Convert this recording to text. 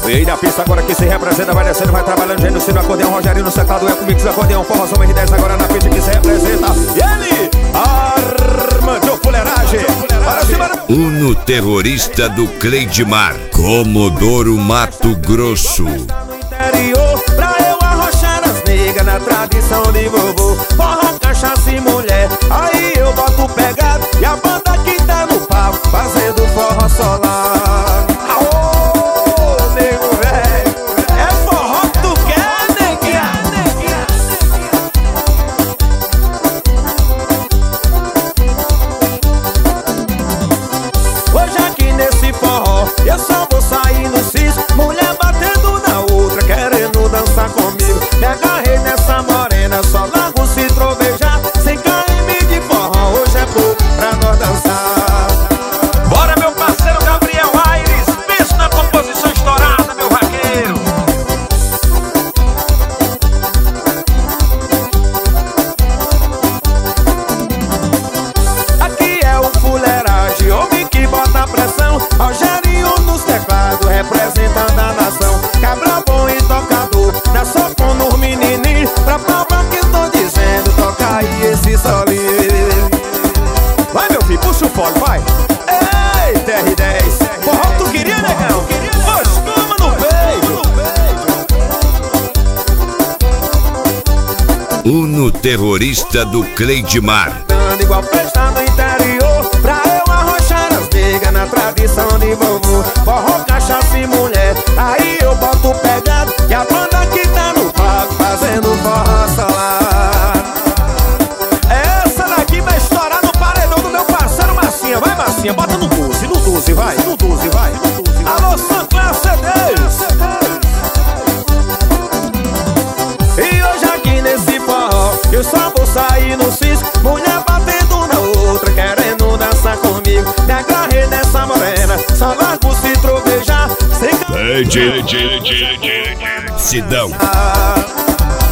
E na pista agora que se representa, vai descendo, vai trabalhando, gênio, sino, acordeão, Rogério no secado, é com mix, acordeão, forrozão, R10 agora na pista que se representa. E ele, Armando Fuleiragem. Para cima do... Uno terrorista do Cleidmar, Comodoro Mato Grosso. Interior, pra eu arrochar as negas na tradição de vovô. Forró, cachaça e mulher, aí eu boto pegado e a banda que tá no palco fazendo forró solar. Aô, nego velho, é forró que tu quer, neguinha. Hoje aqui nesse forró eu só vou sair no cisco, mulher batendo na outra, querendo dançar comigo. Me agarrei nessa morena, só largo se trovejar. Sem KM de forró, hoje é pouco pra nós dançar. Bora, meu parceiro Gabriel Aires, pensa na composição estourada, meu vaqueiro. Aqui é o Fuleiragem, homem que bota pressão. Rogério nos teclados, representando a nação. Cabra bom e tocador, na sofão nos menininhos. Pra provar o que tô dizendo, toca aí esse solinho. Vai, meu filho, puxa o fole, vai. Ei, TR10, forró tu queria, negão? Moscuma no peito. Uno terrorista do Cleidmar. Dando igual festa no interior, pra eu arrochar as negas na tradição de vovô. Forró, cachaça e mulher, aí eu boto pegado e a banda que tá no palco fazendo forró solar. Essa daqui vai estourar no paredão do meu parceiro Massinha. Vai, Massinha, bota no 12, vai, no 12, vai. Alô, Sancler CDs. E hoje aqui nesse forró eu só vou sair no cisco, mulher batendo na outra, querendo dançar comigo. Me agarrei nessa morena, só largo se trovejar. Sem Sidão. cantar.